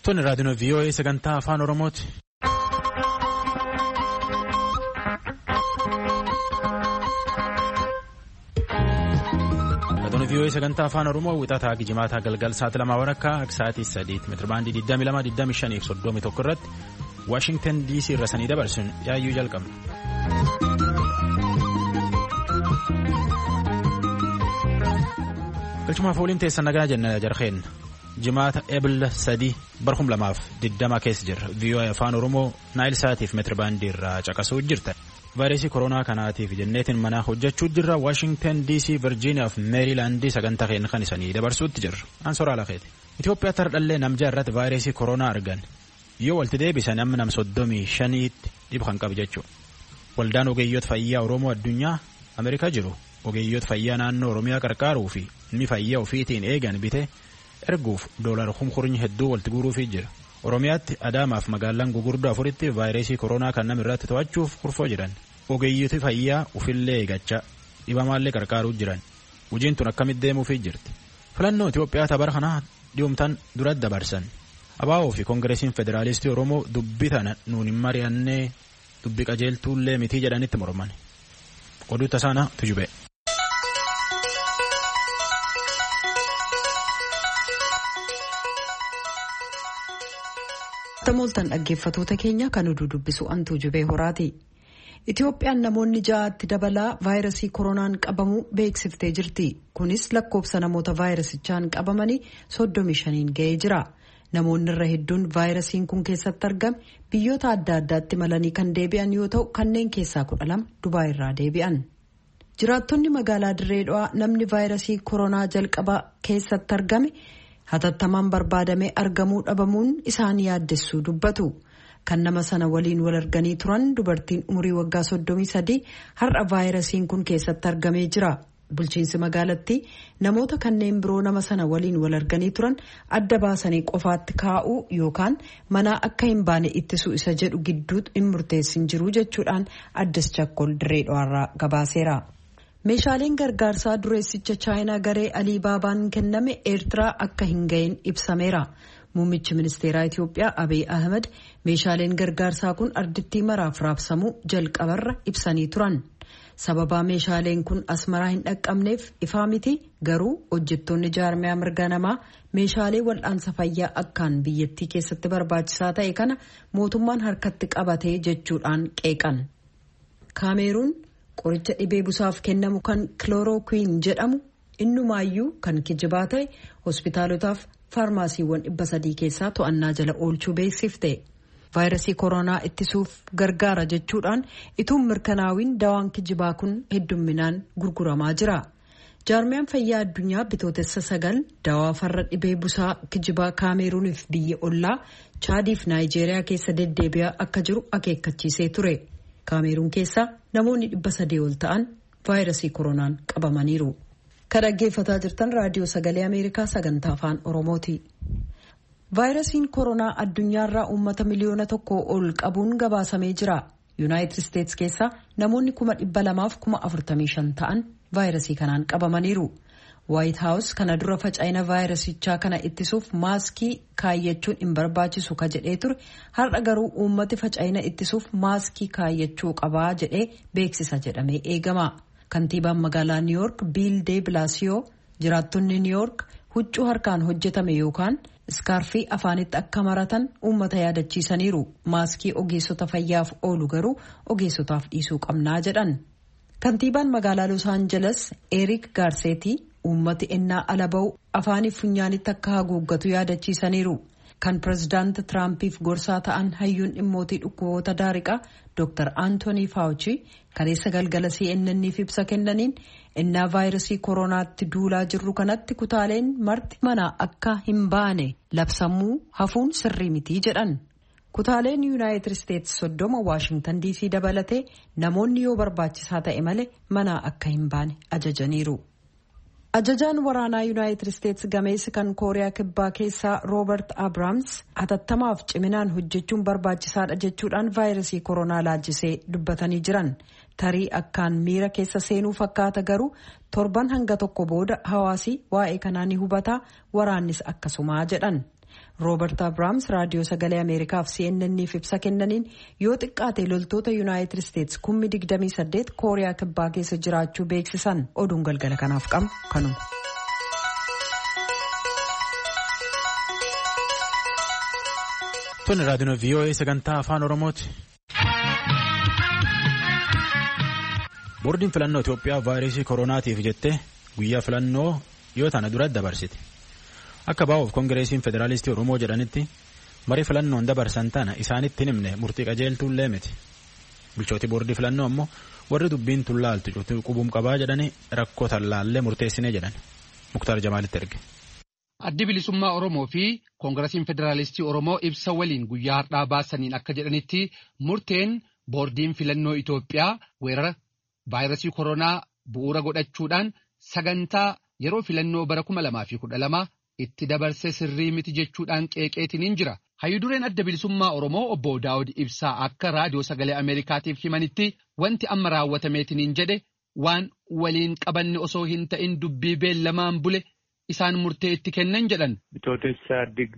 Toni raadiyoon VOA sagantaa afaan Oromooti. Raadiyoon VOA sagantaa afaan Oromoo wixataa gijimaataa galgal sa'aatii 2:00 sa'aatii 3 meetirabaandii 22-25-31 irratti Washington DC irra sanii dabarsuun yaayyuu jalqabna. Galchumaaf waliin teessan nagaa jenna jarheen. Jimaata Ebil 3 barhum 2020 keessa jirra. VOA afaan Oromoo Naayil Saatiif meetirabaandii irraa caqasuu jirta. Vaayirasii koronaa kanaatiif jenneetiin manaa hojjechuu jirra. Washington DC, Virginia fi Maryland sagantaa keenya kan isanii dabarsuutti jirra. Ansoraa lafeeti. Itoophiyaa tardhallee namjaa irratti vaayirasii koronaa argan. Yoo walti deebisan amma nam 35tti dhibu kan qabu jechuudha. Waldaan ogeeyyoota fayyaa Oromoo addunyaa Ameerikaa jiru ogeeyyoota fayyaa naannoo Oromiyaa qarqaaruu fi inni fayyaa ofiitiin eegan bite erguuf doolar kumkurni hedduu walti guuruufii jira. Oromiyaatti Adaamaaf magaalaan gugurdoo afuritti vaayirasii koronaa kan nama irratti to'achuuf kurfoo jiran. Ogeeyyooti fayyaa ufillee eegachaa dhibamaallee qarqaaruu jiran. Hojiin tun akkamitti deemuufii jirti. Filannoo Itoophiyaa tabara kanaa dhiyoomtaan duratti dabarsan. Abaa'oo fi Koongireesiin Federaalistii Oromoo dubbii tana nuun hin mari'annee dubbii qajeeltuullee mitii jedhanitti morman. Oduu tasaana tujube. Tamooltan dhaggeeffatoota keenya kan oduu dubbisu antuu jubee horaati. Itoophiyaan namoonni 6tti dabalaa vaayirasii koronaan qabamuu beeksiftee jirti. Kunis lakkoofsa namoota vaayirasichaan qabamanii 35 ga'ee jira. Namoonni irra hedduun vaayirasiin kun keessatti argame biyyoota adda addaatti malanii kan deebi'an yoo ta'u kanneen keessaa 12 Dubaay irraa deebi'an. Jiraattonni magaalaa Dirree Dhawaa namni vaayirasii koronaa jalqabaa keessatti argame hatattamaan barbaadamee argamuu dhabamuun isaan yaaddessuu dubbatu. Kan nama sana waliin wal arganii turan dubartiin umurii waggaa 33 har'a vaayirasiin kun keessatti argamee jira. Bulchiinsi magaalattii namoota kanneen biroo nama sana waliin wal arganii turan adda baasanii qofaatti kaa'uu yookaan manaa akka hin baane ittisuu isa jedhu gidduutti hin murteessin jiru jechuudhaan Addis Chakkol Dirree Dhawaarraa gabaaseera. Meeshaaleen gargaarsaa dureessicha Chaayinaa garee Aliibaabaan kenname Eertiraa akka hin ga'in ibsameera. Muummichi ministeeraa Itoophiyaa Abiy Ahmed meeshaaleen gargaarsaa kun ardittii maraaf raabsamuu jalqabarra ibsanii turan. Sababaa meeshaaleen kun asmaraa hin dhaqqabneef ifaa miti garuu hojjettoonni jaarmiyaa mirga namaa meeshaalee wal'aansa fayyaa akkaan biyyattii keessatti barbaachisaa ta'e kana mootummaan harkatti qabatee jechuudhaan qeeqan. Kaameeruun qoricha dhibee busaaf kennamu kan kiloorookiin jedhamu innumaayyuu kan kijibaa ta'e hospitaalotaaf faarmaasiiwwan 300 keessaa to'annaa jala oolchuu beeksifte. Vaayirasii koronaa ittisuuf gargaara jechuudhaan ituun mirkanaawiin dawaan kijibaa kun heddumminaan gurguramaa jira. Jaarmiyaan fayyaa addunyaa bitootessa 9 dawaa farra dhibee busaa kijibaa Kaameeruuniif biyya ollaa Chaadiif Naayijeeriyaa keessa deddeebi'aa akka jiru akeekkachiisee ture. Kaameeruun keessa namoonni 300 ol ta'an vaayirasii koronaan qabamaniiru. Kan dhaggeeffataa jirtan raadiyoo sagalee Ameerikaa sagantaa afaan Oromooti. Vaayirasiin koronaa addunyaarraa uummata miliyoona 1 ol qabuun gabaasamee jira. Yuunaayitid Isteetsi keessa namoonni 245,000 ta'an vaayirasii kanaan qabamaniiru. Waayit Haawus kana dura faca'ina vaayirasichaa kana ittisuuf maaskii kaayyachuun hin barbaachisu ka jedhee ture har'a garuu uummati faca'ina ittisuuf maaskii kaayyachuu qabaa jedhee beeksisa jedhamee eegama. Kantiibaan magaalaa New York Biil De Bilaasiyoo jiraattonni New York huccuu harkaan hojjetame yookaan iskaarfii afaanitti akka maratan uummata yaadachiisaniiru. Maaskii ogeessota fayyaaf oolu garuu ogeessotaaf dhiisuu qabnaa jedhan. Kantiibaan magaalaa Los Angeles Eric Garcetti uummati ennaa ala ba'u afaaniif funyaanitti akka haguuggatu yaadachiisaniiru. Kan pirezidaanti Tiraampiif gorsaa ta'an hayyuun dhimmootii dhukkuboota daariqaa Dr. Anthony Fauci kaleessa galgala CNN'if ibsa kennaniin ennaa vaayirasii koronaatti duulaa jirru kanatti kutaaleen marti mana akka hin baane labsamuu hafuun sirrii mitii jedhan. Kutaaleen Yuunaayitid Isteetsi 30 Waashingtan DC dabalatee namoonni yoo barbaachisaa ta'e malee mana akka hin baane ajajaniiru. Ajajaan waraanaa Yuunaayitid Isteetsi gameessi kan Kooriyaa Kibbaa keessaa Roobert Abraams hatattamaaf ciminaan hojjechuun barbaachisaadha jechuudhaan vaayirasii koronaa laajjisee dubbatanii jiran. Tarii akkaan miira keessa seenuu fakkaata garuu torban hanga tokko booda hawaasi waa'ee kanaa ni hubataa waraannis akkasumaa jedhan. Roobert Abrahaams raadiyoo sagalee Ameerikaaf CNN'if ibsa kennaniin yoo xiqqaate loltoota Yuunaayitid Isteetsi 28,000 Kooriyaa Kibbaa keessa jiraachuu beeksisan. Oduun galgala kanaaf qabu kanuma. Tuni raadiyoon VOA sagantaa afaan Oromooti. Boordiin filannoo Itoophiyaa vaayirasii koronaatiif jettee guyyaa filannoo yoo tana dura dabarsite. Akka baa'uuf Kongireesiin Federaalistii Oromoo jedhanitti marii filannoon dabarsan tana isaanitti himne murtii qajeeltuullee miti. Bulchooti boordii filannoo ammoo warri dubbiin tullaaltu cuutuu qubuum qabaa jedhanii rakkoo tallaallee murteessine jedhan. Muktaar Jamaalitti erge. Addi bilisummaa Oromoo fi Koongiresiin Federaalistii Oromoo ibsa waliin guyyaa har'aa baasaniin akka jedhanitti murteen boordiin filannoo Itoophiyaa weerara vaayirasii koronaa bu'uura godhachuudhaan sagantaa yeroo filannoo bara 2012 itti dabarse sirrii miti jechuudhaan qeeqeetiniin jira. Hayyudureen adda bilisummaa Oromoo obbo Daawud Ibsaa akka raadiyoo sagalee Ameerikaatiif himanitti wanti amma raawwatameetiniin jedhe waan waliin qabanne osoo hin ta'in dubbii beellamaan bule isaan murtee itti kennan jedhan. Bitootessa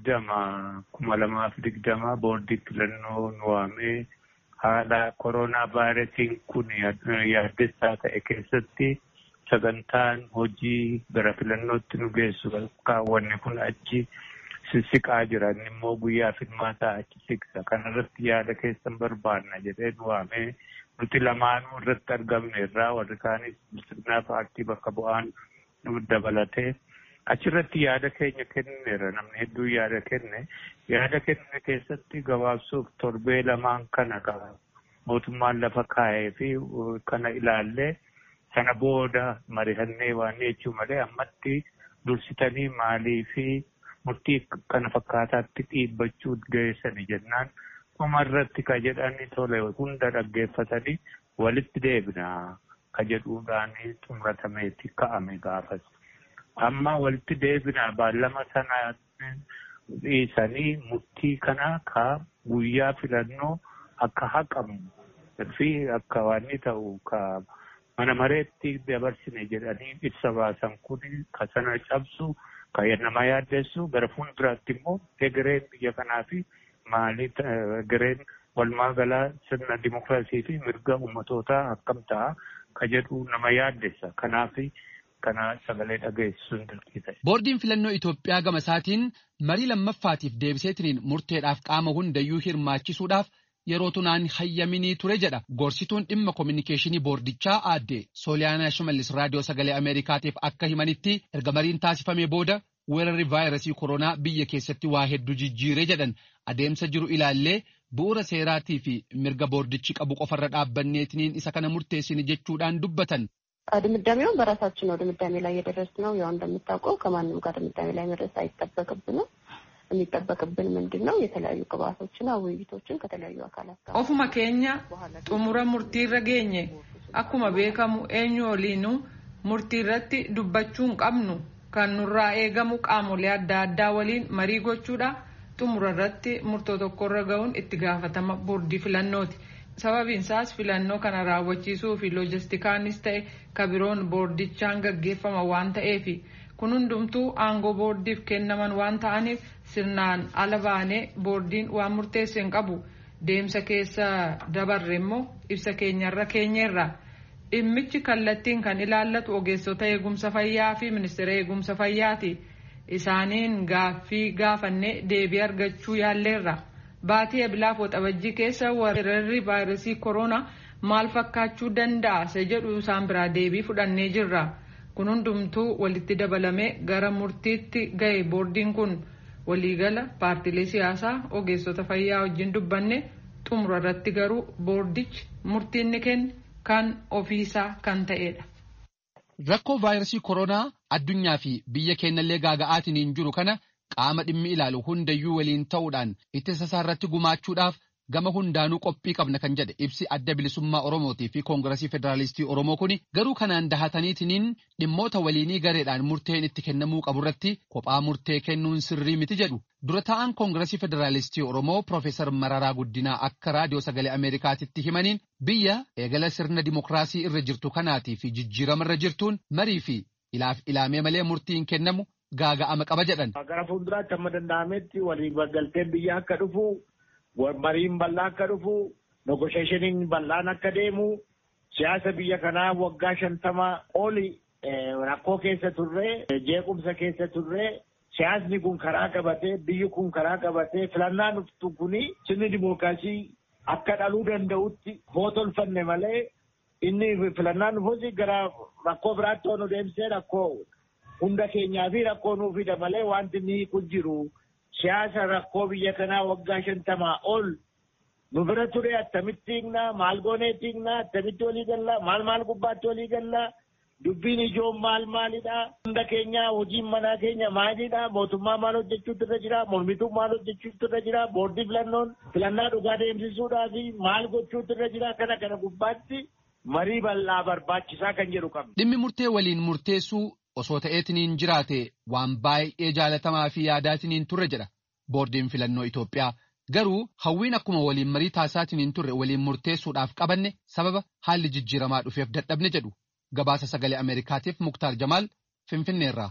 2020 boordii filannoo nu waamee haala koronaa vaayirasiin kun yaaddessaa ta'e keessatti sagantaan hojii gara filannootti nu geessu kaawwanne kun achi sissiqaa jiran immoo guyyaa filmaataa achi siqsa. Kanarratti yaada keessan barbaanna jedhee nu waamee nuti lamaanuu irratti argamne irraa warri kaanis bilisummaa paartii bakka bu'aan nu dabalatee achirratti yaada keenya kenneera. Namni hedduu yaada kenne keessatti gabaabsuuf torbee lamaan kana qaba. Mootummaan lafa kaa'ee fi kana ilaallee sana booda marihannee waan jechuu malee ammatti dursitanii maalii fi murtii kana fakkaataatti dhiibbachuu geessani jennaan dhumarratti ka jedhani tole hunda dhaggeeffatanii walitti deebina ka jedhuudhaan xumuratameetti ka'ame gaafas. Amma walitti deebina baallama sana dhiisanii murtii kana ka guyyaa filannoo akka haqamu fi akka waan ta'u ka mana mareetti dabarsine jedhanii ibsa baasan kun ka sana cabsu ka nama yaaddeessu gara fuulduraatti immoo egereen biyya kanaa fi maalii egereen walumaa galaa sirna dimokiraasii fi mirga ummatootaa akkam ta'a ka jedhu nama yaaddeessa. Kanaaf kana sagalee dhageessisuun dirqii ta'e. Boordiin filannoo Itoophiyaa gama isaatiin marii lammaffaatiif deebiseetiniin murteedhaaf qaama hundayyuu hirmaachisuudhaaf yeroo tunaan hayyaminii ture jedha. Gorsituun dhimma kominikeeshinii boordichaa aadde Sooliyaanaa Shimallis raadiyoo sagalee Ameerikaatiif akka himanitti erga mariin taasifamee booda weerarri vaayirasii koronaa biyya keessatti waa hedduu jijjiire jedhan. Adeemsa jiru ilaallee bu'uura seeraatii fi mirga boordichi qabu qofarra dhaabbanneetiniin isa kana murteessine jechuudhaan dubbatan. ድምዳሜውን በራሳችን ነው ድምዳሜ ላይ የደረስነው። ያው እንደምታውቀው ከማንም ጋር ድምዳሜ ላይ መድረስ አይጠበቅብንም። የሚጠበቅብን ምንድነው የተለያዩ ግብአቶችና ውይይቶችን ከተለያዩ አካላት ጋር ኦፉማ ኬኛ ጡሙረ ሙርቲረ ገኘ አኩማ ቤከሙ ኤኞ ሊኑ ሙርቲረቲ ዱባቹን ቀምኑ ከኑራ ኤገሙ ቃሙሊ አዳዳ ወሊን መሪ ጎቹዳ ጡሙረረቲ ሙርቶ tokko ገውን ittigafatama boordii filannooti. Sababiin isaas filannoo kana raawwachiisuu fi loojistikaanis ta'e kabiroon boordichaan gaggeeffama waan ta'eef kun hundumtuu aangoo boordiif kennaman waan ta'aniif sirnaan ala baanee boordiin waan murteesse hin qabu. Deemsa keessa dabarre immoo ibsa keenyarra dhimmichi kallattiin kan ilaallatu ogeessota eegumsa fayyaa fi ministeera eegumsa fayyaati. Isaaniin gaaffii gaafannee deebii argachuu yaalleerra. Baatii ebilaaf waxabajjii keessa weerarri vaayirasii koronaa maal fakkaachuu danda'a isa jedhu isaan biraa deebii fudhannee jirra. Kun hundumtuu walitti dabalamee gara murtiitti ga'e. Boordiin kun waliigala paartiilee siyaasaa ogeessota fayyaa wajjin dubbanne xumura irratti garuu boordichi murtiin ni kenne kan ofiisaa kan ta'edha. Rakkoo vaayirasii koronaa addunyaa fi biyya keenyallee gaaga'aatiin jiru kana qaama dhimmi ilaalu hundayyuu waliin ta'uudhaan ittisa isaa irratti gumaachuudhaaf gama hundaanuu qophii qabna kan jedhe ibsi adda bilisummaa Oromootii fi Koongiresii Federaalistii Oromoo kuni garuu kanaan dahataniitiniin dhimmoota waliinii gareedhaan murteen itti kennamuu qaburratti kophaa murtee kennuun sirrii miti jedhu. Dura ta'an Koongiresii Federaalistii Oromoo Profeesar Mararaa Guddinaa akka raadiyoo sagalee Ameerikaatitti himaniin biyya eegala sirna dimokiraasii irra jirtu kanaatii fi jijjiirama irra jirtuun marii fi ilaaf ilaamee malee murtiin kennamu gaaga'ama qaba jedhan. Gara fuulduraatti amma danda'ametti waliin galteen biyya akka dhufu, mariin bal'aa akka dhufu, negotiationiin bal'aan akka deemu, siyaasa biyya kanaa waggaa 50 oli rakkoo keessa turre, jeequmsa keessa turre, siyaasni kun karaa qabatee, biyyi kun karaa qabatee, filannaan dhuftu kuni sirni dimookiraasii akka dhaluu danda'utti hootolfanne malee inni filannaan dhufuusi gara rakkoo biraatti onu deemsee rakkoo hunda keenyaa fi rakkoo nuu fida malee wanti inni kun jiru siyaasa rakkoo biyya kanaa waggaa 50 ol nu bira ture attamitti hiikna maal gooneetti hiikna attamitti walii galla maal gubbaatti walii galla dubbiin ijoon maalidha hunda keenya hojiin manaa keenya maalidha mootummaa maal hojjechuutu irra jira mormituu maal hojjechuutu irra jira boordii filannaa dhugaa deemsisuudhaa fi maal gochuutu irra jira kana gubbaatti marii bal'aa barbaachisaa kan jedhu qabna. Dhimmi murtee waliin murteessuu osoo ta'eetiniin jiraate waan baay'ee jaalatamaa fi yaadaatiniin turre jedha boordiin filannoo Itoophiyaa. Garuu hawwiin akkuma waliin marii taasisaatiniin turre waliin murteessuudhaaf qabanne sababa haalli jijjiiramaa dhufeef dadhabne jedhu. Gabaasa sagalee Ameerikaatiif Muktaar Jamaal Finfinneerraa.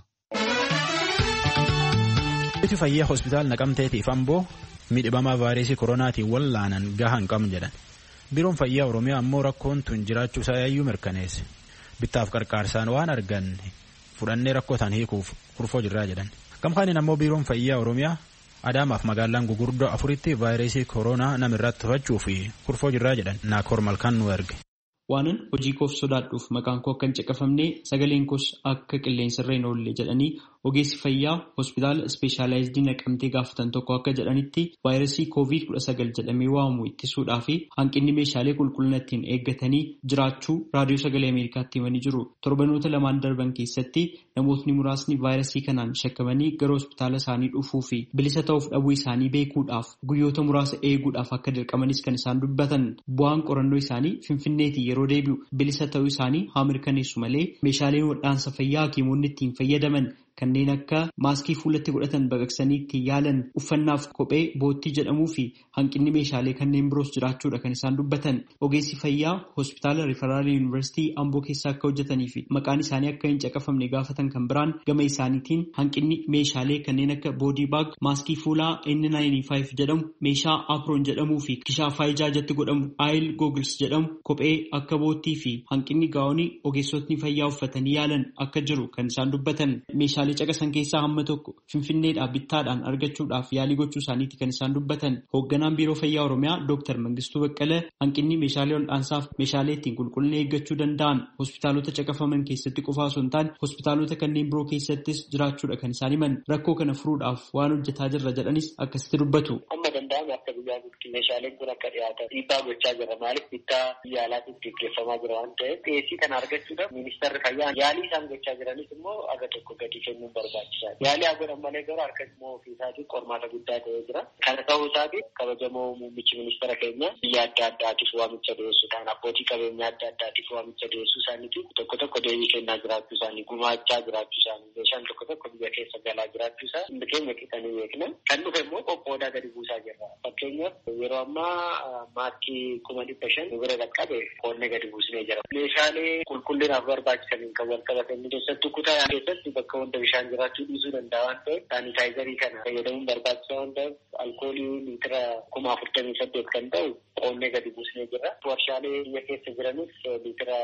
Itti fayyaa hospitaal Naqamteetiif Amboo miidhamaa vaayirasii koronaatiin wallaanan gahaa hin qabne jedhan. Biiroon fayyaa Oromiyaa ammoo rakkoon tun jiraachuu isaa yaayyuu mirkaneesse. Bittaaf qarqaarsaan waan arganne fudhannee rakkoo tan hiikuuf kurfoo jirraa jedhan. Gamkaaniin ammoo biiroon fayyaa Oromiyaa Adaamaaf magaalaan gugurdoo 4tti vaayirasii koronaa namirratti to'achuu fi kurfoo jirraa jedhan Naakoor Malkaan nu erge. Waanan hojii koof sodaadhuuf maqaan koo akka hin caqafamne sagaleen koos akka qilleensarra hin oolle jedhanii ogeessi fayyaa hospitaala ispeeshaalaayizidii Naqamtee gaafatan tokko akka jedhanitti vaayirasii COVID-19 jedhamee waamamu ittisuudhaa fi hanqinni meeshaalee qulqullina ittiin eeggatanii jiraachuu raadiyoo sagalee Ameerikaatti himanii jiru. Torbanoota lamaan darban keessatti namootni muraasni vaayirasii kanaan shakkamanii gara hospitaala isaanii dhufuu fi bilisa ta'uuf dhabuu isaanii beekuudhaaf guyyoota muraasa eeguudhaaf akka dirqamanis kan isaan dubbatan. Bu'aan qorannoo isaanii Finfinneetii yeroo deebi'u bilisa ta'uu isaanii haa mirkaneessu malee meeshaaleen wal'aansa fayyaa hakiimonni ittiin fayyadaman kanneen akka maaskii fuulatti godhatan baqaqsanii ittiin yaalan uffannaaf kophee boottii jedhamuu fi hanqinni meeshaalee kanneen biroos jiraachuudha kan isaan dubbatan. Ogeessi fayyaa hospitaala Rifaraal Yuunivarsiitii Amboo keessa akka hojjetanii fi maqaan isaanii akka hin caqafamne gaafatan kan biraan gama isaaniitiin hanqinni meeshaalee kanneen akka boodii baag, maaskii fuulaa N95 jedhamu, meeshaa aproon jedhamuu fi kishaafaa ijaa jatti godhamu aayil googils jedhamu, kophee akka boottii fi hanqinni gaa'onii ogeessotni fayyaa uffatanii yaalan akka jiru kan isaan dubbatan. Meeshaalee caqasan keessaa hamma tokko Finfinneedhaa bittaadhaan argachuudhaaf yaalii gochuu isaaniiti kan isaan dubbatan. Hoogganaan biiroo fayyaa Oromiyaa Dr. Mangistuu Baqqalee hanqinni meeshaalee wal'aansaaf meeshaalee ittiin qulqullina eeggachuu danda'an hospitaalota caqafaman keessatti qofaa osoo hin taane hospitaalota kanneen biroo keessattis jiraachuudha kan isaan himan. Rakkoo kana furuudhaaf waan hojjetaa jirra jedhanis akkasitti dubbatu. Amma danda'ame akka biyyaa guutuu meeshaaleen kun akka dhiyaatan dhiibbaa gochaa jira. Maaliif bittaa yaalaatiif gaggeeffamaa jira waan ta'eef dhiyeessii kana argachuudhaaf ministeerri fayyaa yaalii isaan gochaa jiranis immoo aga tokko gadi kennuun barbaachisaadha. Yaalii haa godhan malee garuu harka immoo ofii isaatiin qormaata guddaa ta'ee jira. Kana ta'uu isaatiin kabajamoo muummichi ministeera keenya biyya adda addaatiif waamicha dhiyeessuudhaan abbootii qabeenyaa adda addaatiif waamicha dhiyeessuu isaaniitiin tokko deebii kennaa jiraachuu isaanii gumaachaa jiraachuu isaanii meeshaan tokko biyya keessa galaa jiraachuu isaa hundi keenya qixanii beekna. Kan dhufe immoo qoqqoodaa gadi buusaa jirra. Fakkeenyaaf yeroo ammaa maaskii 500,000 bira dhaqqabe qoonnee gadi buusnee jira. Meeshaalee qulqullinaaf barbaachisaniin kan wal qabatanii keessattuu kutaa keessatti bakka hunda bishaan jiraachuu dhiisuu danda'a waan ta'eef saanitaayizarii kana fayyadamuun barbaachisaa waan ta'eef alkoolii liitira 48,000 kan ta'u qoonnee gadi buusnee jirra. Warshaalee biyya keessa jiranis liitira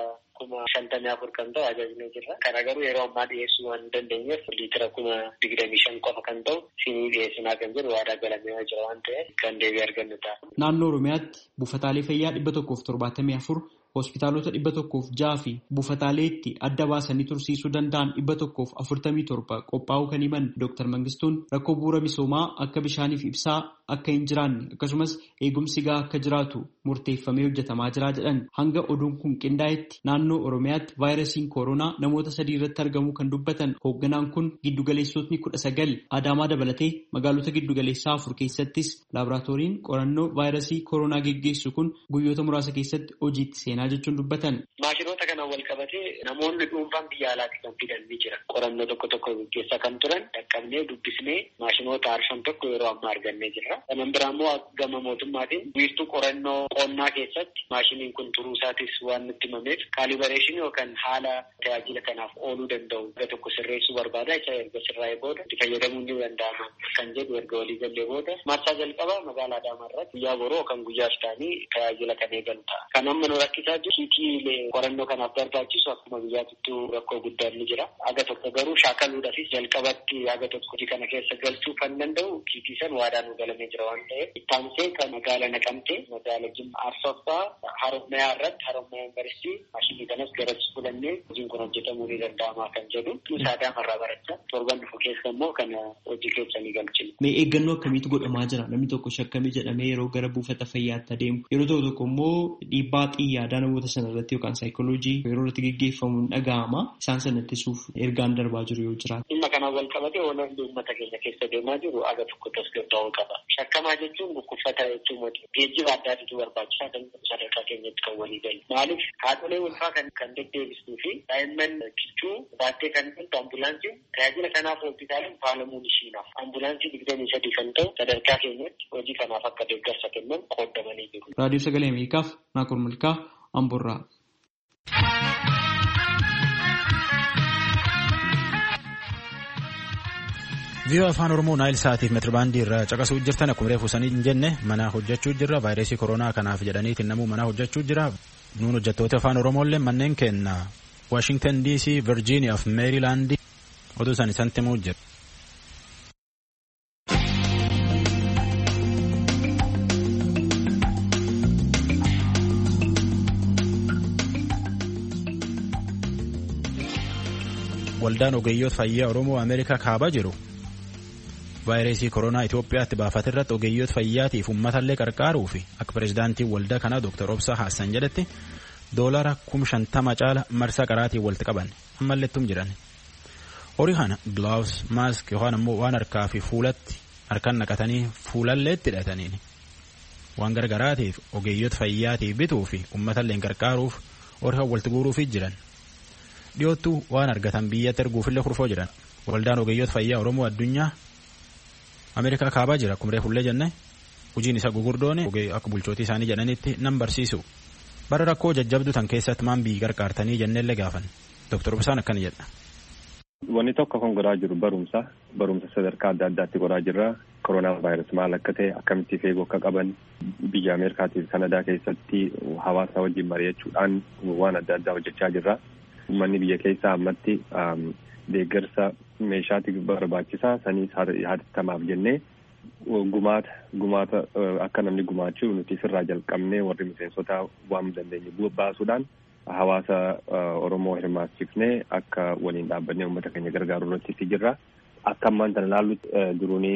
54,000 kan ta'u ajajnee jirra. Kana garuu yeroo ammaa dhiyeessuu waan hin dandeenyeef liitira 25,000 qofa kan ta'u siinii dhiyeessinaa kan jiru waadaa galamee jira waan ta'eef kan deebii argannu ta'a. Naannoo Oromiyaatti buufataalee fayyaa 174 hospitaalota 106 fi buufataalee itti adda baasanii tursiisuu danda'an 147 qophaa'uu kan himan Dr. Mangistuun rakkoo bu'uura misoomaa akka bishaaniif ibsaa akka hin jiraanne akkasumas eegumsi gahaa akka jiraatu murteeffamee hojjetamaa jira jedhan. Hanga oduun kun qindaa'etti naannoo Oromiyaatti vaayirasiin koronaa namoota 3 irratti argamuu kan dubbatan hoogganaan kun giddugaleessotni 19 Adaamaa dabalatee magaalota giddugaleessaa 4 keessattis laaboraatooriin qorannoo vaayirasii koronaa geggeessu kun guyyoota muraasa keessatti hojiitti seenaa jechuun dubbatan. Maashinoota kana kana wal qabatee namoonni dhuunfaan biyya alaatti kan fidan ni jira. Qorannoo tokko gaggeessaa kan turan dhaqqabnee dubbisnee maashinoota arshan tokko yeroo ammaa argannee jirra. Kanan biraa immoo gama mootummaatiin wiirtuu qorannoo qonnaa keessatti maashiniin kun turuu isaatis waan nutti himameef kaalibareeshinii yookaan haala tajaajila kanaaf ooluu danda'u gara tokko sirreessuu barbaada. Isa erga sirraa'ee booda itti fayyadamuun ni danda'ama kan jedhu erga walii gallee booda marsaa jalqabaa magaalaa Adaamaa irratti guyyaa boroo kan guyyaa shitaanii tajaajila kan eegalu ta'a. Kan amma nu rakkisaa jiru kiitii qorannoo kanaaf barbaachisu akkuma biyyaatittuu rakkoo guddaan ni jira. Aga tokko garuu shaakaluudhaafis jalqabatti aga tokko hojii kana keessa galchuu kan danda'u kiitii san waadaan nu galamee jira waan ta'eef ittaansee kan magaala Naqamtee magaala Jimmaa Arsoffaa Harommayaa irratti Harommayaa Yuunivarsiitii maashinii kanas garas fudhannee hojiin kun hojjetamuu ni danda'ama kan jedhu Musaadaan irraa barachaa torban dhufu keessa immoo kana hojii keessa ni galchina. Mee eeggannoo akkamiitu godhamaa jira? Namni tokko shakkamee jedhamee yeroo gara buufata fayyaatti adeemu yeroo tokko immoo dhiibbaa xiyyaadaa namoota sana irratti yookaan saayikooloojii yeroo irratti gaggeeffamuun dhaga'ama. Isaan sana ittisuuf ergaan darbaa jiru yoo jiraatu. Dhimma kanaan wal qabatee oolan uummata keenya keessa deemaa jiru aga tokko tasgabbaa'uu qaba. Shakkamaa jechuun dhukkubsataa jechuun moti geejjiba addaatu barbaachisaa kan sadarkaa keenyatti kan walii galu. Maaliif haadholee ulfaa kan deddeebistuu fi daa'imman kichuu baattee kan jirtu ambulaansiin tajaajila kanaaf hospitaalin faalamuun ishiinaaf ambulaansii 23 kan ta'u sadarkaa keenyatti hojii kanaaf akka deeggarsa kennan qoodamanii jiru. Raadiyoo Sagalee Ameerikaaf Naakur Malkaa Amboorraa. Viiyoo afaan Oromoo Naayil Saatiif meetirbaandii irraa caqasuu jirtan akkuma reefu sanii hin jenne mana hojjechuu jirra. Vaayirasii koronaa kanaaf jedhaniitiin namuu mana hojjechuu jira. Nuun hojjettoota afaan Oromooillee manneen keenya Washington DC, Virginia fi Maryland oduu san isaan timuu jira. Waldaan ogeeyyoota fayyaa Oromoo Ameerikaa kaabaa jiru. Vaayirasii koronaa Itoophiyaatti baafate irratti ogeeyyoota fayyaatiif uummatallee qarqaaruu fi akka pirezidaantii waldaa kanaa Dr. Obsaa Hassan jedhetti $50,000 caala marsaa qaraatiin walitti qaban ammalleettum jiran. Horii kana gloves, mask yookaan ammoo waan harkaa fi fuulatti harkaan naqatanii fuulalleetti hidhataniin waan gargaraatiif ogeeyyoota fayyaatiif bituu fi uummatallee qarqaaruuf horii walitti guuruufii jiran. Dhiyoottuu waan argatan biyyatti erguufillee kurfoo jiran. Waldaan ogeeyyoota fayyaa Oromoo addunyaa Ameerikaa kaabaa jira akkuma reefullee jenne hojiin isa gugurdoon akka bulchootii isaanii jedhanitti nan barsiisu. Bara rakkoo jajjabduu tan keessatti maan biyyi qarqaartanii jenneellee gaafan. Dr. Obsaan akkana jedha. Wanni tokko kan godhaa jiru barumsa sadarkaa adda addaatti godhaa jirra. Koronaa vaayirasii maal akka ta'e akkamitti eeguu akka qaban biyya Ameerikaatii fi Kanadaa keessatti hawaasa wajjin mari'achuudhaan waan adda addaa hojjechaa jirra. Uummanni biyya keessaa ammatti deeggarsa meeshaatti barbaachisaa saniis hatattamaaf jennee gumaata akka namni gumaachuu nuti sirraa jalqabnee warri miseensota waan dandeenye baasuudhaan hawaasa Oromoo hirmaachifnee akka waliin dhaabbannee uummata keenya gargaaru irratti jirra. Akka ammaan tana laallu duruunii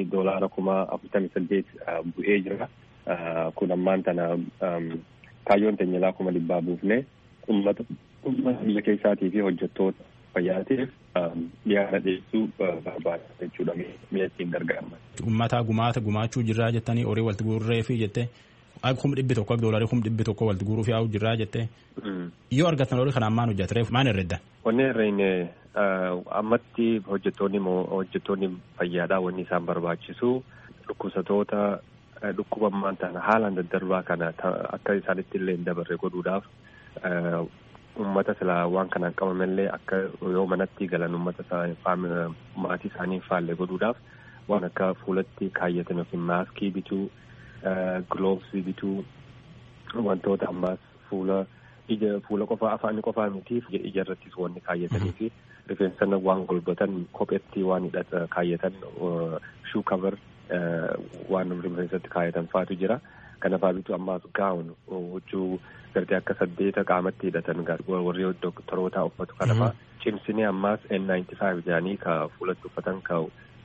$48 bu'ee jira. Kun ammaan tana kaayyoon teenya $100,000 buufnee uummata biyya keessaatii fi hojjettoota fayyaatiif dhiyaana dhiyeessuu barbaada jechuudha mi'attiin gargaarama. Uummataa gumaachuu jirraa jettanii horii walitti guurree fi jettee $100,000 akka $100,000 walitti guuruuf yaa'u jirraa jettee yoo argatan horii kanaan maan hojjetan maan herreddan? Wanni herreenne ammatti hojjettoonni fayyaadhaa wanni isaan barbaachisu dhukkubsatoota dhukkubammaan ta'an haalaan daddarbaa kana akka isaanitti illee hin dabarre godhuudhaaf uummata silaa waan kanaan qabamallee akka yoo manatti galan uummata maatii isaanii faalle godhuudhaaf waan akka fuulatti kaayyatan yookiin maaskii bituu, giloovsii bituu, wantoota ammaas fuula qofaa afaan qofaa mitiif ija irrattis wanni kaayyatanii fi rifeensa waan golbatan kopheetti waan hidhata kaayyatan shuu kavar waan rifeensatti kaayyatan faatu jira. Kanafaa bitu ammaas gaawun huccuu gartee akka 8 qaamatti hidhatan warri doktoroota uffatu kanafaa cimsinee ammaas N95 jedhanii ka fuulatti uffatan ka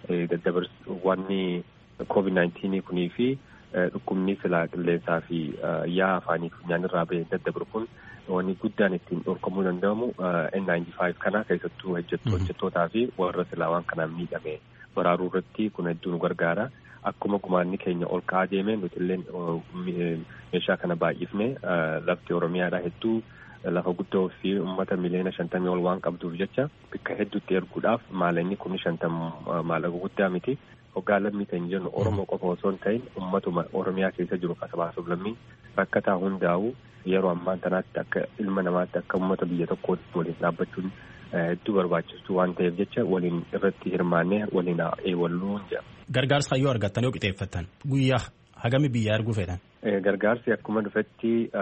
wanni COVID-19 kunii fi dhukkubni silaa qilleensaa fi yaa afaanii funyaan irraa bahee daddabru kun wanni guddaan ittiin dhorkamuu danda'amu N95 kana keessattuu hojjettootaa fi warra silaa waan kanaan miidhame baraaruu irratti kun hedduu nu gargaara. Akkuma gumaanni keenya ol ka'aa deemee nuti illee meeshaa kana baay'ifne lafti Oromiyaadhaa hedduu lafa guddoo fi uummata miliyoona 50 ol waan qabduuf jecha bakka hedduutti erguudhaaf maallaqa 50 maallaqa guddaa miti. Hoggaa lammii kan jennu Oromoo qofa osoo hin ta'in uummatuma Oromiyaa keessa jiru kasabaasuuf lammii rakkataa hundaa'u yeroo ammaan tanaatti akka ilma namaatti akka uummata biyya tokkootti waliin dhaabbachuun hedduu barbaachisu waan ta'eef jecha waliin irratti hirmaannee waliin eewalluun jedha. Gargaarsa yoo argattan yoo qixeeffattan guyyaa hagami biyya erguu feetan? Gargaarsi akkuma dhufetti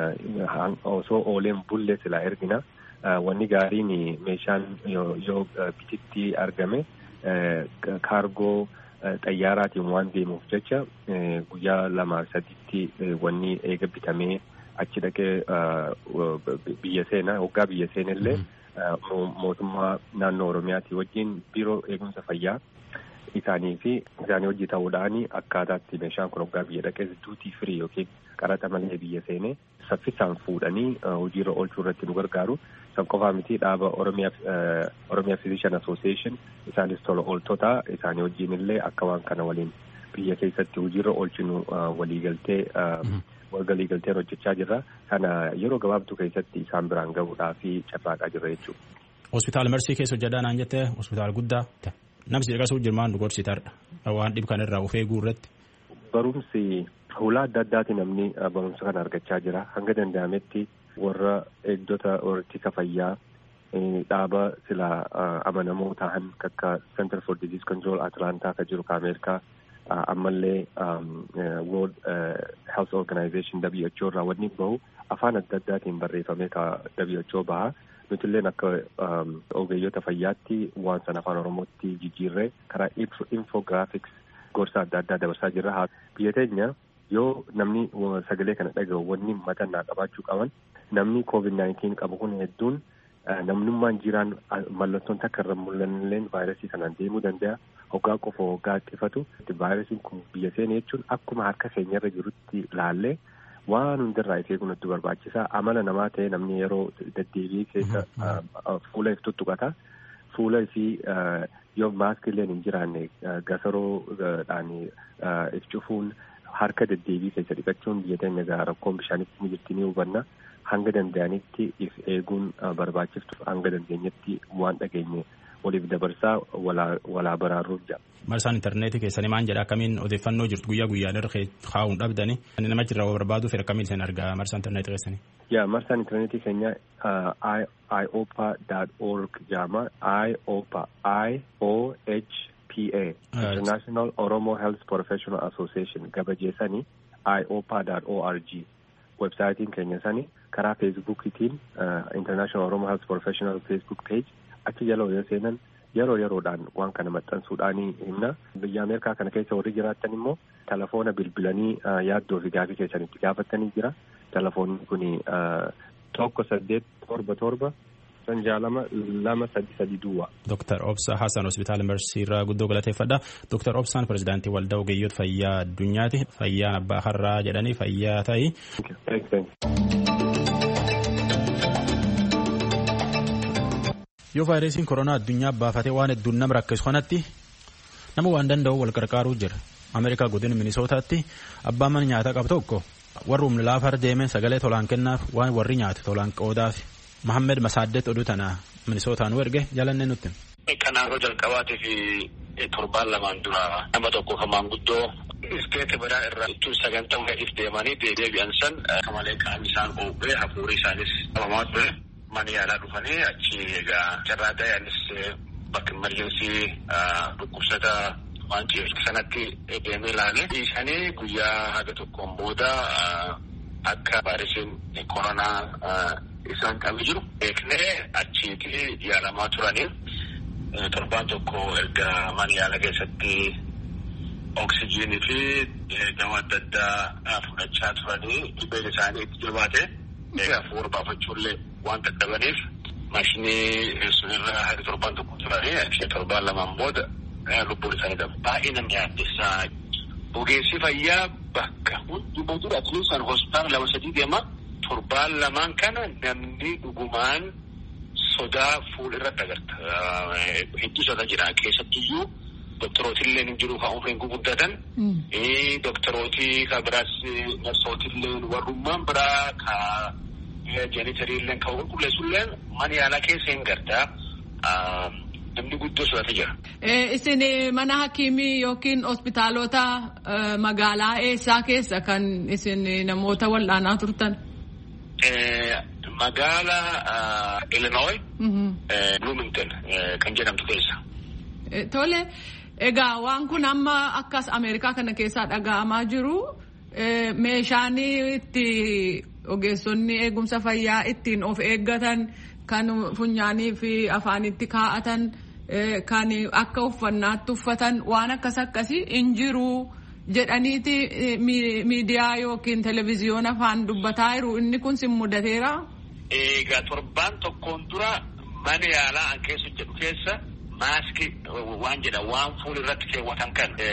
osoo ooleen bullee silaa ergina. Wanni gaariin meeshaan yoo bititti argame kaargoo xayyaaraatiin waan deemuuf jecha guyyaa 2-3 wanni eega bitamee achi dhaqee biyya seenaa hoggaa biyya seenillee mootummaa naannoo Oromiyaatii wajjin biiroo eegumsa fayyaa isaanii hojii ta'uudhaan akkaataatti meeshaan kun hoggaa biyya dhaqee duutii firii yookiin qaraxa malee biyya seenee saffisaan fuudhanii hojiirra oolchuu irratti nu gargaaru. San qofaa miti dhaaba Oromiyaa Physician Association isaanis tola ooltota isaanii wajjin illee akka waan kana waliin biyya keessatti hojiirra oolchinu waliigalteen hojjechaa jirra. Kana yeroo gabaabduu keessatti isaan biraan gahuudhaa fi carraaqaa jirra jechuudha. Hospitaal Marsii keessa hojjetaa naan jettee hospitaal guddaa namsi dhiqasuuf jirmaan nu gorsitarra waan dhib kan irraa of eeguu irratti. Barumsi hulaa adda addaatiin namni barumsa kana argachaa jira. Hanga danda'ametti warra eegdota ittisa fayyaa dhaaba sila amanamoo ta'an akka Center for Disease Control Atlantaa kan jiru ka Ameerikaa ammallee World Health Organization WHO irraa wanni bahu afaan adda addaatiin barreeffamee ka WHO baha. Nutilleen akka ogeeyyota fayyaatti waan sana afaan Oromootti jijjiirree karaa infographics gorsa adda addaa dabarsaa jirra. Biyya teenya yoo namni sagalee kana dhaga'u wanni matannaa qabaachuu qaban namni COVID-19 qabu kun hedduun namnummaan jiraan mallattoon takka irra mul'anilleen vaayirasii kanaan deemuu danda'a. Hoggaa qofa hoggaa xifatu vaayirasiin kun biyya seene jechuun akkuma harka keenyarra jirutti laallee waan hundarraa eeguun hedduu barbaachisaa. Amala namaa ta'e namni yeroo deddeebi'ee keessa fuula if tuttuqata. Fuula isii yoo maaskilleen hin jiraanne gasaroodhaan if cufuun harka deddeebii keessa dhiqachuun biyya teenya rakkoon bishaanitti ni jirti ni hubanna. Hanga danda'anitti if eeguun barbaachiftu hanga dandeenyetti waan dhageenye waliif dabarsaa walaa baraaruuf jira. Marsaan intarneetii keessanii maan jedha akkamiin odeeffannoo jirtu guyyaa guyyaan irra kaa'uun dhabdanii namichi irraa barbaaduuf akkamiin isin argaa marsaan intarneetii keessanii? Marsaan intarneetii keenya iopa.org jedhama. IOHPA International Oromo Health Professional Association gabajeessanii iopa.org websaayitiin keenya sanii karaa feesbuukiitiin International Oromo Health Professional Facebook page achi jala yoo seenan yeroodhaan waan kana maxxansuudhaan himna. Biyya Ameerikaa kana keessa warri jiraattan immoo telefoona bilbilanii yaaddoo fi gaafii keessanitti gaafatanii jira. Telefoonni kun 1877 233 duwwaa. Dr. Obsa Hassan Hospitaal Marsii irraa guddoo galateeffadha. Dr. Obsaan pirezidaantii waldaa ogeeyyota fayyaa addunyaati. Fayyaan abbaa har'aa jedhanii fayyaa ta'i. Yoo vaayirasiin koronaa addunyaa baafatee waan hedduun nama rakkisu kanatti nama waan danda'u wal gargaaruu jira. Ameerikaa godina Minisootaatti abbaan mana nyaataa qabu tokko warri humna laafar deeme sagalee tolaan kennaaf waan warri nyaate tolaan qoodaaf. Mohammed Masaaddet oduu tana Minisootaan erge jalanne nutti. Kanaafuu jalqabaatii fi torbaan lamaan dura nama tokko hamaan guddoo isteeti biraa irraa ittuu sagantaa waliif deemanii deebi'an san kamalee qaamni isaan oogee hafuurri isaanis qabamaa ture. Mana yaalaa dhufanii achi egaa carraa ta'anis bakka emerjensii dhukkubsata waan ciisu sanatti deemee ilaale. Dhiisanii guyyaa haga tokkoon booda akka vaayirasiin koronaa isaan qabu jiru beeknee achiiti yaalamaa turanii torbaan tokko erga mana yaalaa keessatti oksijiinii fi dawaa adda addaa fudhachaa turanii dhibeen isaanii itti jabaate hafuura baafachuullee waan dadhabaniif maashinii sunirra haga torbaan tokko turanii torbaan lamaan booda lubbuun isaanii dhabu. Baay'ee nama yaaddessaa. Ogeessi fayyaa bakka hunduma jiru atileetiin hospitaala 2-3 deema. Torbaan lamaan kana namni dhugumaan sodaa fuulirratti agarta. Hedduu sodaa jira. Keessattiyyuu doktorooti hin jiru kan umriin guguddatan. Doktorooti kan biraas narsootillee warrummaan biraa kan janitariilleen kan qulqulleessulleen mana yaalaa keessa hin gartaa namni guddoo sodate jira. Isin mana hakiimii yookiin hospitaalota magaalaa eessaa keessa kan isin namoota wal'aanaa turtan? Magaalaa Illinois, Bloomington kan jedhamtu keessa. Tole, egaa waan kun amma akkas Ameerikaa kana keessaa dhaga'amaa jiru meeshaan itti ogeessonni eegumsa fayyaa ittiin of eeggatan kan funyaanii fi afaanitti kaa'atan kan akka uffannaatti uffatan waan akkasii hin jiru jedhaniiti miidiyaa yookiin televezyiyoona afaan dubbataa jiru. Inni kun sin mudateera? Egaa torbaan tokkoon dura mana yaalaa an keessa jedhu keessa maaskii waan jedha waan fuula irratti keewwatan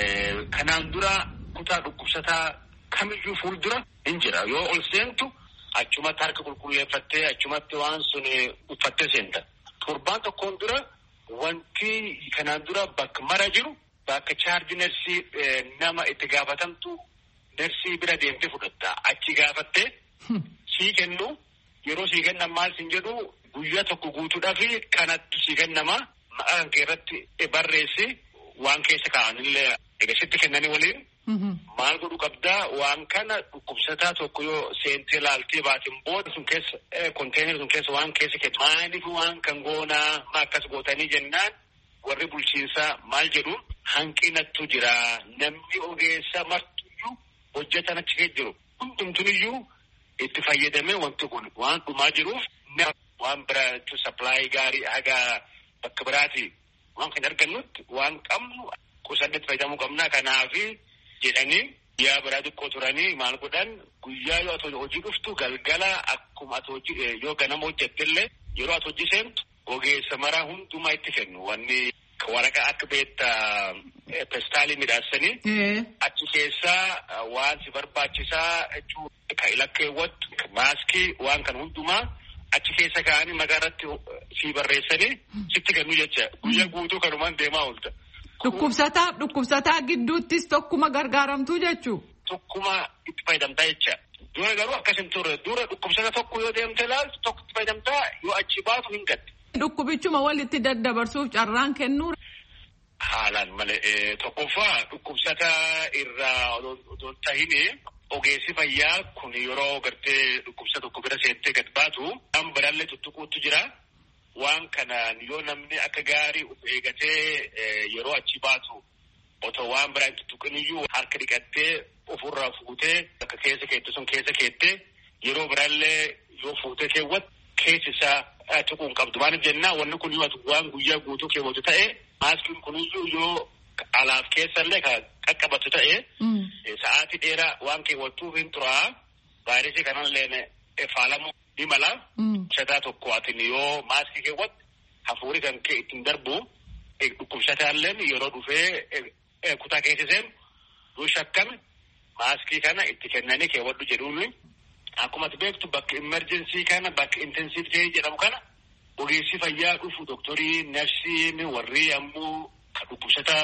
kanaan dura kutaa dhukkubsataa kamiyyuu fuuldura hin jira. Yoo ol seentu achumatti harka qulqulleeffattee achumatti waan sun uffattee seenta. Torbaan tokkoon dura wanti kanaan dura bakka mara jiru bakka chaarji nersii nama itti gaafatamtu nersii bira deemtee fudhatta. Achi gaafattee sii kennu yeroo sii kennan maal sin jedhu guyyaa tokko guutuudhaaf kanatti sii kennama maqaan kee irratti barreessi waan keessa kaa'anillee eegasitti kennanii waliin. Maal godhu qabdaa waan kana dhukkubsataa tokko yoo seentee laaltee baatiin booda sun keessa konteener sun keessa waan keessa kennu maaliif waan kan goonaa ma akkas gootanii jennaan warri bulchiinsaa maal jedhu hanqinatu jira namni ogeessa martuyyuu hojjetan achi keessa jiru hundumtuniyyuu itti fayyadamee wanti kun waan dhumaa jiruuf waan biraatu sappilaayii gaarii haga bakka biraati waan kan argannutti waan qabnu qusannetti fayyadamuu qabnaa kanaafi jedhanii yaa biraa xiqqoo turanii maal godhan guyyaa yoo ati hojii dhuftu galgala akkuma ati hojii yoo ganama hojjettillee yeroo ati hojii seentu ogeessa maraa hundumaa itti kennu wanni waraqaa akka beetta pestaalii midhaasanii achi keessaa waan si barbaachisaa jechuu kan ilakkeewwattu maaskii waan kan hundumaa achi keessa kaa'anii maqaa irratti si barreessanii sitti kennu jecha guyyaa guutuu kanumaan deemaa oolta. Dhukkubsataa gidduuttis tokkuma gargaaramtuu jechuu? Tokkuma itti fayyadamtaa jecha. Dura garuu akkas hin turre. Dura dhukkubsata tokko yoo deemte ilaaltu tokko itti fayyadamtaa yoo achi baatu hin gatte. Dhukkubichuma walitti daddabarsuuf carraan kennuu? Haalaan malee tokkoffaa dhukkubsata irraa odoo tahin ogeessi fayyaa kun yeroo gartee dhukkubsa tokko bira seentee gad baatu waan biraallee tuttuquutu jira. Waan kanaan yoo namni akka gaarii of eegatee yeroo achi baatu otoo waan biraa hin tuttuqiniyyuu harka dhiqattee ofirraa fuutee akka keessa keette sun keessa keettee yeroo biraallee yoo fuutee keewwatu keessi isaa tuquu hin qabdu. Maaliif jennaa wanni kun yoo waan guyyaa guutuu keewwatu ta'e maaskiin kuniyyuu yoo alaaf keessallee kan qaqqabatu ta'e sa'aatii dheeraa waan keewwattuuf hin turaa vaayirasii kanallee faalamuu ni mala. Dhukkubsataa tokko atin yoo maaskii keewwatte hafuuri kan kee ittiin darbu dhukkubsataalleen yeroo dhufee kutaa keessa seenu yoo shakkame maaskii kana itti kennanii keewwadhu jedhuun akkuma ati beektu bakka imerjensii kana bakka intensiiv keessa jedhamu kana ogeessi fayyaa dhufu doktorii narsiin warri ammoo kan dhukkubsataa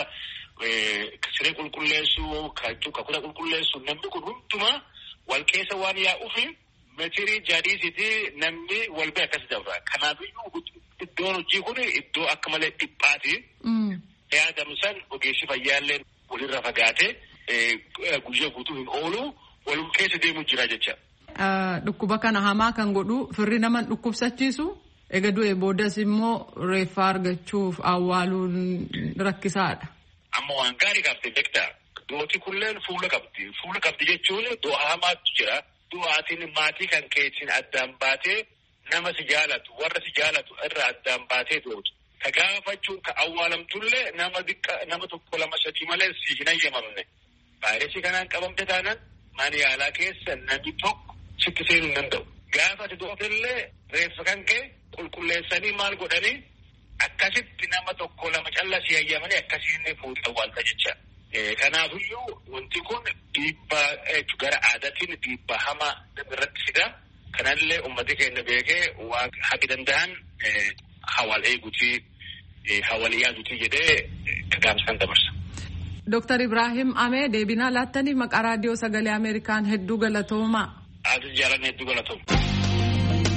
siree qulqulleessu kan kutaa qulqulleessu namni kun hundumaa wal keessa waan yaa'uufi metirii jaadiisiti namni wal bira akkas dabra. Kanaafiyyuu iddoon hojii kun iddoo akka malee dhiphaati. Yaadamsan ogeessi fayyaallee walirra fagaatee guyyaa guutuu hin oolu walum keessa deemu jira jecha. Dhukkuba kana hamaa kan godhu firri nama dhukkubsachiisu ega du'e boodas immoo reeffaa argachuuf awwaaluun rakkisaadha. Amma waan gaarii qabdi beektaa. Du'ooti kunneen fuula qabdi. Fuula qabdi jechuun du'a hamaatu jira. Du'aatiin maatii kan keetiin addaan baatee nama si jaalatu warra si jaalatu irraa addaan baatee duutu. Ka gaafachuun ka awwaalamtullee nama tokko lama sadii malee si hin ayyamamne. Vaayirasii kanaan qabamte taanaan mana yaalaa keessa namni tokko sitti seenuu hin danda'u. Gaafa ati du'atillee reeffa kan kee qulqulleessanii maal godhanii akkasitti nama tokko lama callaa si ayyamanii akkasiin fuudhee awwaalta jecha. Kanaafiyyuu wanti kun dhiibbaa gara aadaatiin dhiibbaa hamaa irratti fida. Kanallee uummati keenya beekee waan haqi danda'an hawaal eeguutii hawaal yaaduutii jedhee gaafsan dabarsa. Dr. Ibrahim Amee deebinaa laattaniif maqaa raadiyoo sagalee Ameerikaan hedduu galatoomaa. Aadis jaalanne hedduu galatooma.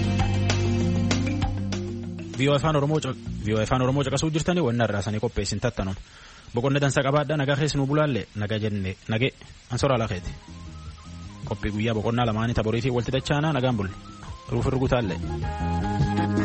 VOA afaan Oromoo caqasuu jirtanii wanna irraasanii qopheessin tattanum. Boqonnaa dansaa qabaadhaa nagaa keessa nu bulaalle nagaa jenne nagee ansoraa lakeeti. Qophii guyyaa boqonnaa lamaanii taborii fi walti dachaanaa nagaan bulle. Ruuf irra gutaallee.